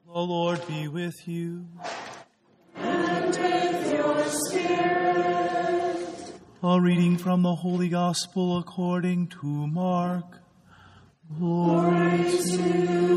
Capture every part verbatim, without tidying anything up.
The Lord be with you. And with your spirit. A reading from the Holy Gospel according to Mark. Glory to you,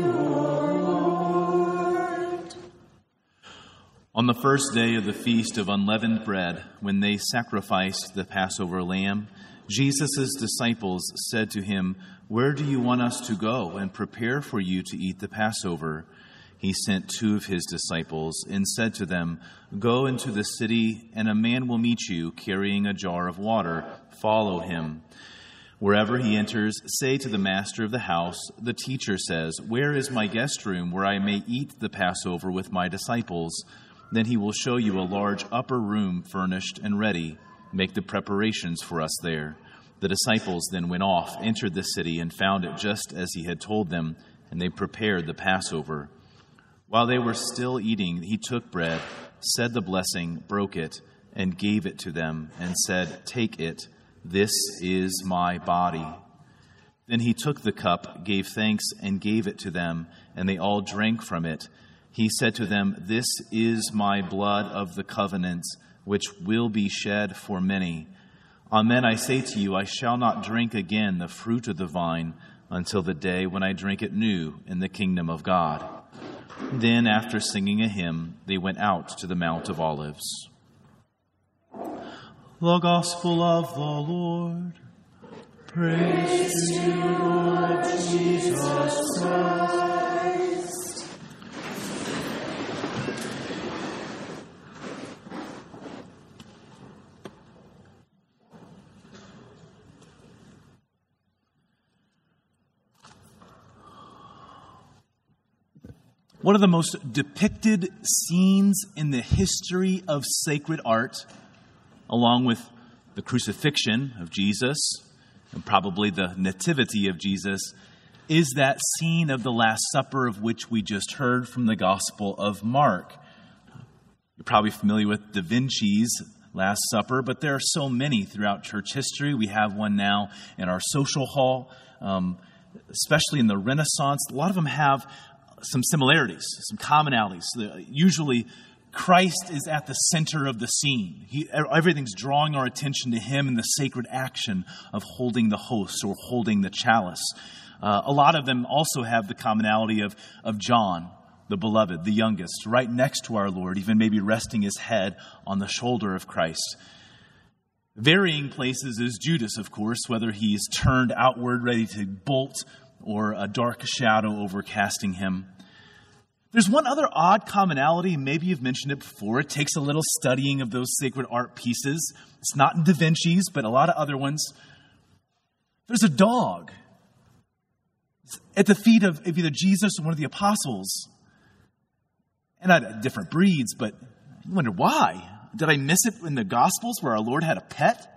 O Lord. On the first day of the Feast of Unleavened Bread, when they sacrificed the Passover lamb, Jesus' disciples said to him, "Where do you want us to go and prepare for you to eat the Passover?" He sent two of his disciples and said to them, "Go into the city, and a man will meet you carrying a jar of water. Follow him. Wherever he enters, say to the master of the house, 'The teacher says, where is my guest room where I may eat the Passover with my disciples?' Then he will show you a large upper room furnished and ready. Make the preparations for us there." The disciples then went off, entered the city, and found it just as he had told them, and they prepared the Passover. While they were still eating, he took bread, said the blessing, broke it, and gave it to them, and said, "Take it, this is my body." Then he took the cup, gave thanks, and gave it to them, and they all drank from it. He said to them, "This is my blood of the covenant, which will be shed for many. Amen, I say to you, I shall not drink again the fruit of the vine until the day when I drink it new in the kingdom of God." Then, after singing a hymn, they went out to the Mount of Olives. The Gospel of the Lord. Praise to you, Lord Jesus Christ. One of the most depicted scenes in the history of sacred art, along with the crucifixion of Jesus and probably the nativity of Jesus, is that scene of the Last Supper of which we just heard from the Gospel of Mark. You're probably familiar with Da Vinci's Last Supper, but there are so many throughout church history. We have one now in our social hall, um, especially in the Renaissance. A lot of them have some similarities, some commonalities. Usually, Christ is at the center of the scene. He, everything's drawing our attention to him in the sacred action of holding the host or holding the chalice. Uh, a lot of them also have the commonality of, of John, the beloved, the youngest, right next to our Lord, even maybe resting his head on the shoulder of Christ. Varying places is Judas, of course, whether he's turned outward, ready to bolt, or a dark shadow overcasting him. There's one other odd commonality. Maybe you've mentioned it before. It takes a little studying of those sacred art pieces. It's not in Da Vinci's, but a lot of other ones. There's a dog at the feet of either Jesus or one of the apostles. And I had different breeds, but I wonder why. Did I miss it in the Gospels where our Lord had a pet?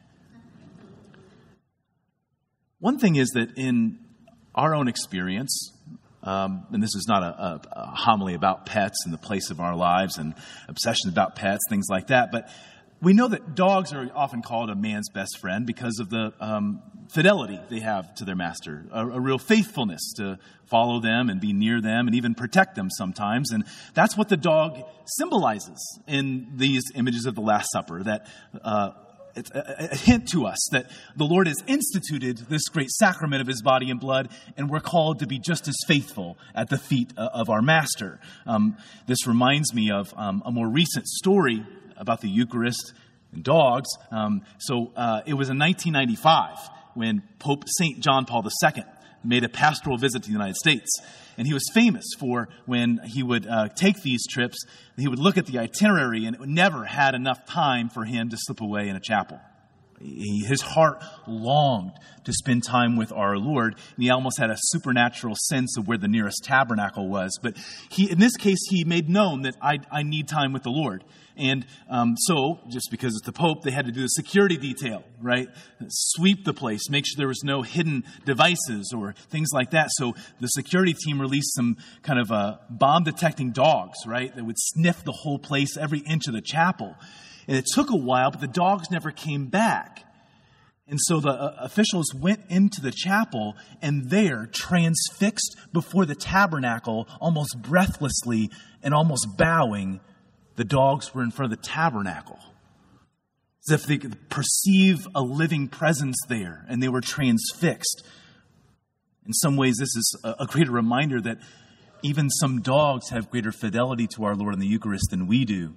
One thing is that in our own experience, um, and this is not a, a, a homily about pets and the place of our lives and obsessions about pets, things like that, but we know that dogs are often called a man's best friend because of the um, fidelity they have to their master, a, a real faithfulness to follow them and be near them and even protect them sometimes. And that's what the dog symbolizes in these images of the Last Supper, that uh, it's a, a hint to us that the Lord has instituted this great sacrament of his body and blood, and we're called to be just as faithful at the feet of our master. Um, this reminds me of um, a more recent story about the Eucharist and dogs. Um, so uh, it was in nineteen ninety-five when Pope Saint John Paul the Second made a pastoral visit to the United States. And he was famous for when he would uh, take these trips, he would look at the itinerary and it never had enough time for him to slip away in a chapel. He, his heart longed to spend time with our Lord, and he almost had a supernatural sense of where the nearest tabernacle was. But he, in this case, he made known that I, I need time with the Lord. And um, so, just because it's the Pope, they had to do the security detail, right? Sweep the place, make sure there was no hidden devices or things like that. So the security team released some kind of uh, bomb-detecting dogs, right, that would sniff the whole place, every inch of the chapel. And it took a while, but the dogs never came back. And so the uh, officials went into the chapel, and there, transfixed before the tabernacle, almost breathlessly and almost bowing, the dogs were in front of the tabernacle. As if they could perceive a living presence there, and they were transfixed. In some ways, this is a, a greater reminder that even some dogs have greater fidelity to our Lord in the Eucharist than we do.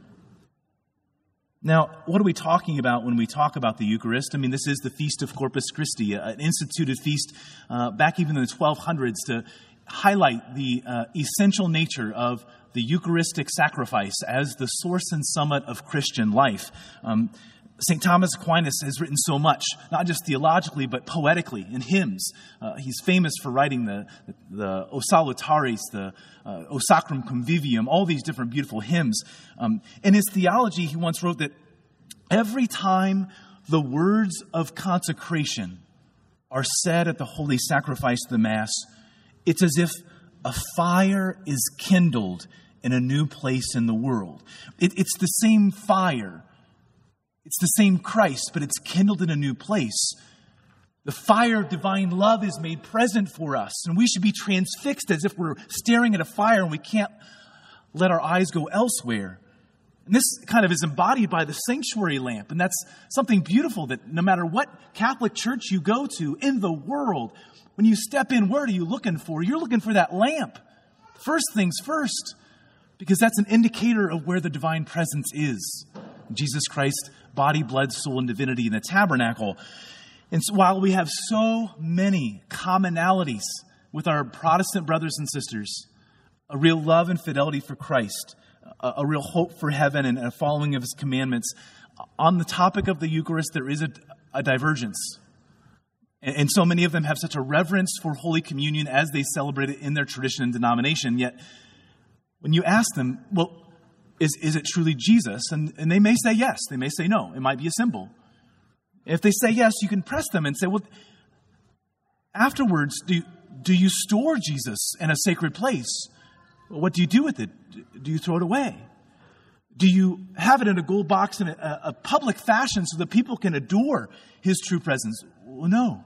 Now, what are we talking about when we talk about the Eucharist? I mean, this is the Feast of Corpus Christi, an instituted feast uh, back even in the twelve hundreds to highlight the uh, essential nature of the Eucharistic sacrifice as the source and summit of Christian life. Um, Saint Thomas Aquinas has written so much, not just theologically, but poetically in hymns. Uh, he's famous for writing the, the O Salutaris, the uh, O Sacrum Convivium, all these different beautiful hymns. Um, in his theology, he once wrote that every time the words of consecration are said at the holy sacrifice of the Mass, it's as if a fire is kindled in a new place in the world. It, it's the same fire. It's the same Christ, but it's kindled in a new place. The fire of divine love is made present for us, and we should be transfixed as if we're staring at a fire and we can't let our eyes go elsewhere. And this kind of is embodied by the sanctuary lamp, and that's something beautiful that no matter what Catholic church you go to in the world, when you step in, what are you looking for? You're looking for that lamp. First things first, because that's an indicator of where the divine presence is. Jesus Christ, body, blood, soul, and divinity in the tabernacle. And so while we have so many commonalities with our Protestant brothers and sisters, a real love and fidelity for Christ, a, a real hope for heaven and a following of his commandments, on the topic of the Eucharist, there is a, a divergence. And, and so many of them have such a reverence for Holy Communion as they celebrate it in their tradition and denomination. Yet, when you ask them, well, Is is it truly Jesus? And, and they may say yes. They may say no. It might be a symbol. If they say yes, you can press them and say, well, afterwards, do, do you store Jesus in a sacred place? What do you do with it? Do you throw it away? Do you have it in a gold box in a, a public fashion so that people can adore his true presence? Well, no.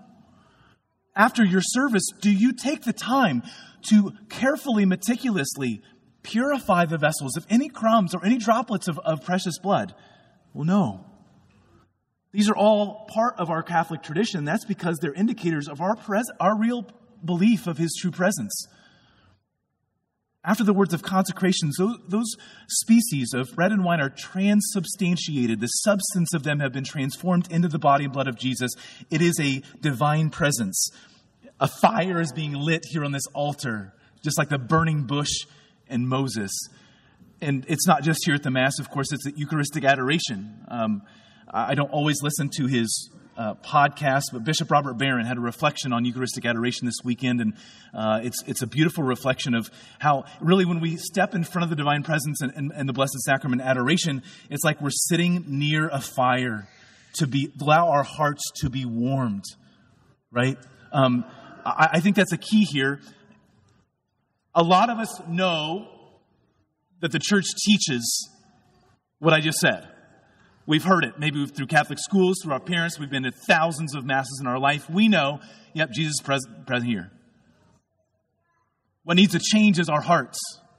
After your service, do you take the time to carefully, meticulously purify the vessels of any crumbs or any droplets of, of precious blood? Well, no. These are all part of our Catholic tradition. That's because they're indicators of our pres- our real belief of his true presence. After the words of consecration, those, those species of bread and wine are transubstantiated. The substance of them have been transformed into the body and blood of Jesus. It is a divine presence. A fire is being lit here on this altar, just like the burning bush and Moses. And it's not just here at the Mass, of course, it's at Eucharistic adoration. Um, I don't always listen to his uh, podcast, but Bishop Robert Barron had a reflection on Eucharistic adoration this weekend, and uh, it's it's a beautiful reflection of how, really, when we step in front of the divine presence and, and, and the Blessed Sacrament adoration, it's like we're sitting near a fire to be allow our hearts to be warmed, right? Um, I, I think that's a key here. A lot of us know that the church teaches what I just said. We've heard it, maybe through Catholic schools, through our parents. We've been to thousands of masses in our life. We know, yep, Jesus is present, present here. What needs to change is our hearts.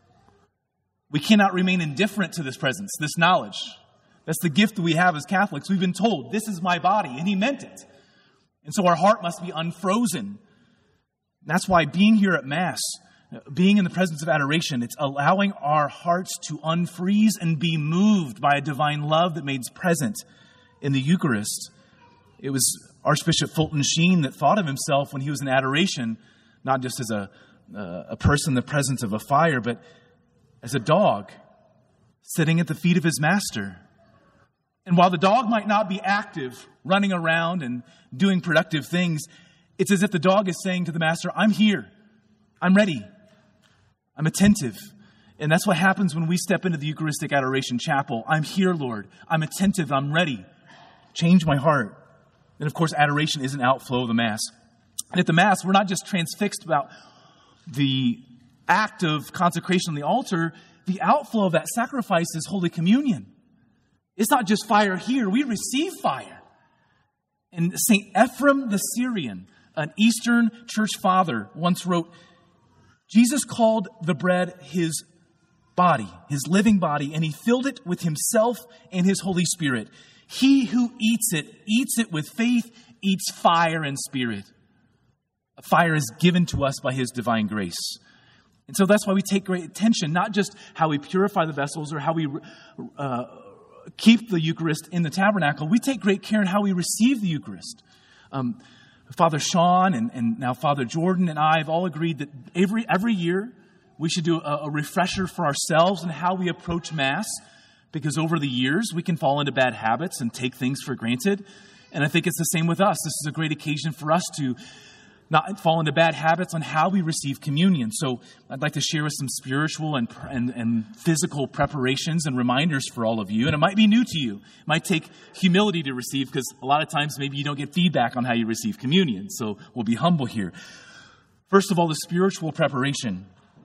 We cannot remain indifferent to this presence, this knowledge. That's the gift that we have as Catholics. We've been told, this is my body, and he meant it. And so our heart must be unfrozen. That's why being here at Mass, being in the presence of adoration, it's allowing our hearts to unfreeze and be moved by a divine love that made present in the Eucharist. It was Archbishop Fulton Sheen that thought of himself when he was in adoration, not just as a, uh, a person in the presence of a fire, but as a dog sitting at the feet of his master. And while the dog might not be active, running around and doing productive things, it's as if the dog is saying to the master, I'm here. I'm ready. I'm attentive. And that's what happens when we step into the Eucharistic Adoration Chapel. I'm here, Lord. I'm attentive. I'm ready. Change my heart. And of course, adoration is an outflow of the Mass. And at the Mass, we're not just transfixed about the act of consecration on the altar. The outflow of that sacrifice is Holy Communion. It's not just fire here. We receive fire. And Saint Ephrem the Syrian, an Eastern church father, once wrote, Jesus called the bread his body, his living body, and he filled it with himself and his Holy Spirit. He who eats it, eats it with faith, eats fire and spirit. Fire is given to us by his divine grace. And so that's why we take great attention, not just how we purify the vessels or how we uh, keep the Eucharist in the tabernacle. We take great care in how we receive the Eucharist. Um, Father Sean and, and now Father Jordan and I have all agreed that every every year we should do a, a refresher for ourselves in how we approach Mass, because over the years we can fall into bad habits and take things for granted. And I think it's the same with us. This is a great occasion for us to not fall into bad habits on how we receive communion. So I'd like to share with some spiritual and, and, and physical preparations and reminders for all of you. And it might be new to you. It might take humility to receive, because a lot of times maybe you don't get feedback on how you receive communion. So we'll be humble here. First of all, the spiritual preparation.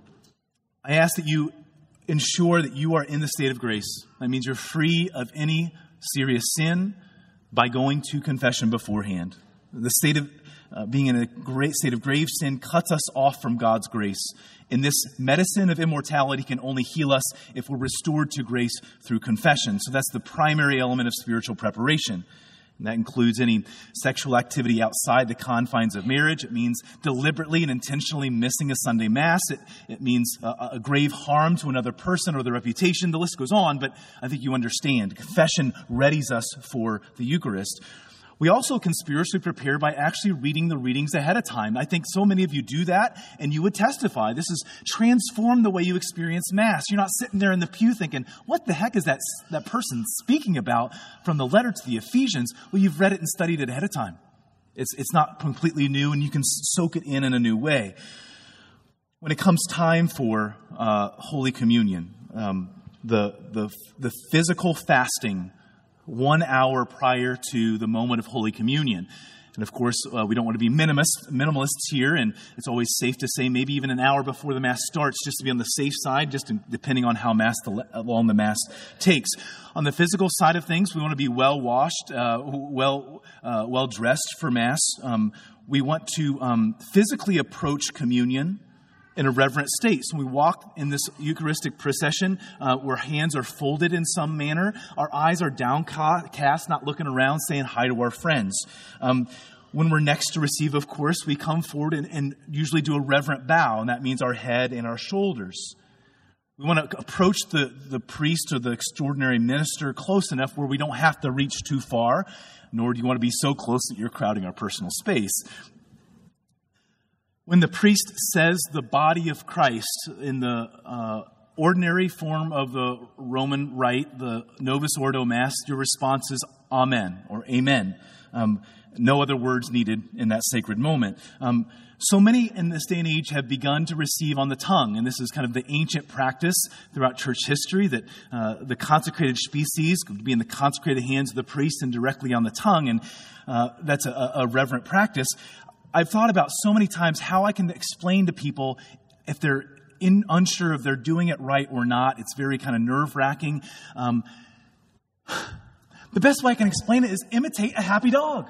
I ask that you ensure that you are in the state of grace. That means you're free of any serious sin by going to confession beforehand. The state of Uh, being in a great state of grave sin cuts us off from God's grace. And this medicine of immortality can only heal us if we're restored to grace through confession. So that's the primary element of spiritual preparation. And that includes any sexual activity outside the confines of marriage. It means deliberately and intentionally missing a Sunday Mass. It, it means a, a grave harm to another person or their reputation. The list goes on, but I think you understand. Confession readies us for the Eucharist. We also can spiritually prepare by actually reading the readings ahead of time. I think so many of you do that, and you would testify. This has transformed the way you experience Mass. You're not sitting there in the pew thinking, what the heck is that, that person speaking about from the letter to the Ephesians? Well, you've read it and studied it ahead of time. It's, it's not completely new, and you can soak it in in a new way. When it comes time for uh, Holy Communion, um, the, the, the physical fasting one hour prior to the moment of Holy Communion. And of course, uh, we don't want to be minimalist, minimalists here, and it's always safe to say maybe even an hour before the Mass starts, just to be on the safe side, just in, depending on how mass the, long the Mass takes. On the physical side of things, we want to be well washed, uh, well uh, well dressed for Mass. Um, we want to um, physically approach communion in a reverent state. So we walk in this Eucharistic procession uh, where hands are folded in some manner. Our eyes are downcast, not looking around, saying hi to our friends. Um, when we're next to receive, of course, we come forward and, and usually do a reverent bow, and that means our head and our shoulders. We want to approach the, the priest or the extraordinary minister close enough where we don't have to reach too far, nor do you want to be so close that you're crowding our personal space. When the priest says the body of Christ in the uh, ordinary form of the Roman rite, the Novus Ordo Mass, your response is Amen or Amen. Um, no other words needed in that sacred moment. Um, so many in this day and age have begun to receive on the tongue, and this is kind of the ancient practice throughout church history, that uh, the consecrated species could be in the consecrated hands of the priest and directly on the tongue, and uh, that's a, a reverent practice. I've thought about so many times how I can explain to people if they're in, unsure if they're doing it right or not. It's very kind of nerve-wracking. Um, the best way I can explain it is imitate a happy dog.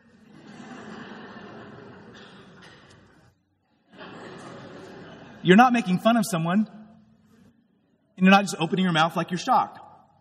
You're not making fun of someone, and you're not just opening your mouth like you're shocked.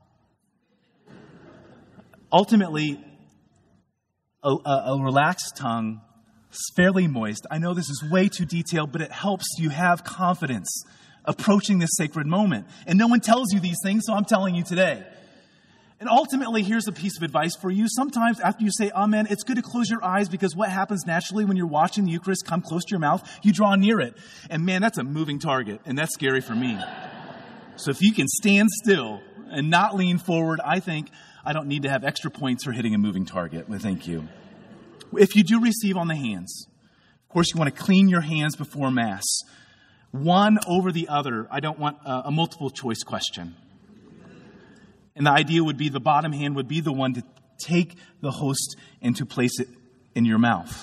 Ultimately, a, a, a relaxed tongue, fairly moist. I know this is way too detailed, but it helps you have confidence approaching this sacred moment. And no one tells you these things, so I'm telling you today. And ultimately, here's a piece of advice for you. Sometimes after you say Amen, it's good to close your eyes, because what happens naturally when you're watching the Eucharist come close to your mouth, you draw near it. And man, that's a moving target, and that's scary for me. So if you can stand still and not lean forward, I think I don't need to have extra points for hitting a moving target. Well, thank you. If you do receive on the hands, of course, you want to clean your hands before Mass. One over the other. I don't want a, a multiple choice question. And the idea would be the bottom hand would be the one to take the host and to place it in your mouth.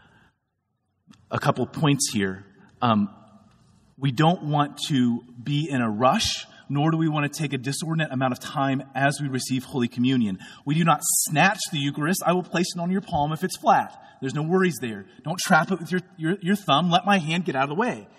A couple points here. Um, we don't want to be in a rush nor do we want to take a disordinate amount of time as we receive Holy Communion. We do not snatch the Eucharist. I will place it on your palm if it's flat. There's no worries there. Don't trap it with your, your, your thumb. Let my hand get out of the way.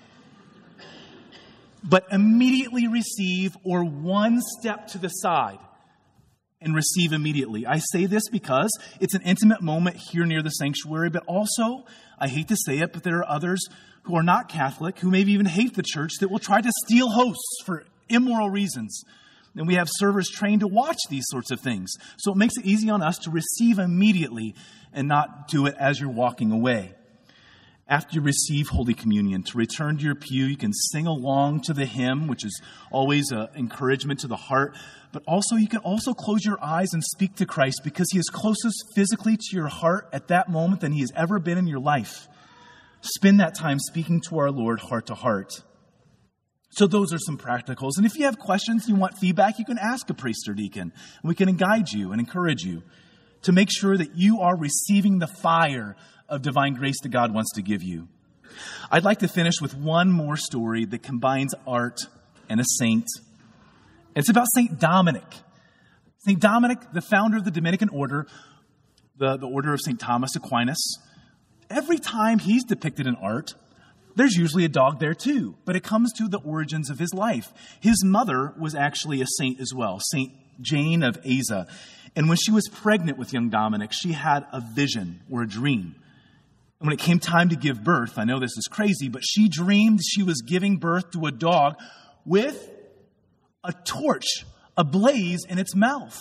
But immediately receive, or one step to the side and receive immediately. I say this because it's an intimate moment here near the sanctuary, but also, I hate to say it, but there are others who are not Catholic, who maybe even hate the church, that will try to steal hosts for immoral reasons. And we have servers trained to watch these sorts of things. So it makes it easy on us to receive immediately and not do it as you're walking away. After you receive Holy Communion, to return to your pew, you can sing along to the hymn, which is always an encouragement to the heart. But also, you can also close your eyes and speak to Christ, because he is closest physically to your heart at that moment than he has ever been in your life. Spend that time speaking to our Lord heart to heart. So those are some practicals. And if you have questions, you want feedback, you can ask a priest or deacon. And we can guide you and encourage you to make sure that you are receiving the fire of divine grace that God wants to give you. I'd like to finish with one more story that combines art and a saint. It's about Saint Dominic. Saint Dominic, the founder of the Dominican order, the, the order of Saint Thomas Aquinas. Every time he's depicted in art, there's usually a dog there too, but it comes to the origins of his life. His mother was actually a saint as well, Saint Jane of Aza. And when she was pregnant with young Dominic, she had a vision or a dream. And when it came time to give birth, I know this is crazy, but she dreamed she was giving birth to a dog with a torch ablaze in its mouth.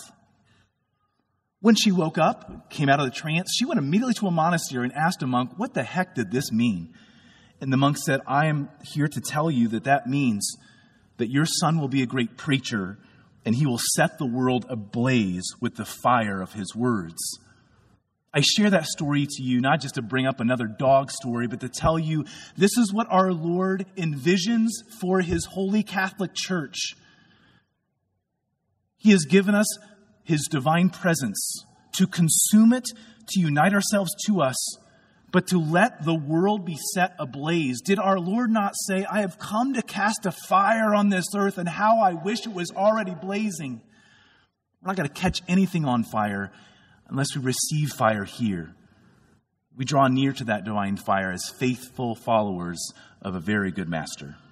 When she woke up, came out of the trance, she went immediately to a monastery and asked a monk, what the heck did this mean? And the monk said, I am here to tell you that that means that your son will be a great preacher, and he will set the world ablaze with the fire of his words. I share that story to you, not just to bring up another dog story, but to tell you this is what our Lord envisions for his holy Catholic Church. He has given us his divine presence to consume it, to unite ourselves to us, but to let the world be set ablaze. Did our Lord not say, I have come to cast a fire on this earth, and how I wish it was already blazing? We're not going to catch anything on fire unless we receive fire here. We draw near to that divine fire as faithful followers of a very good master.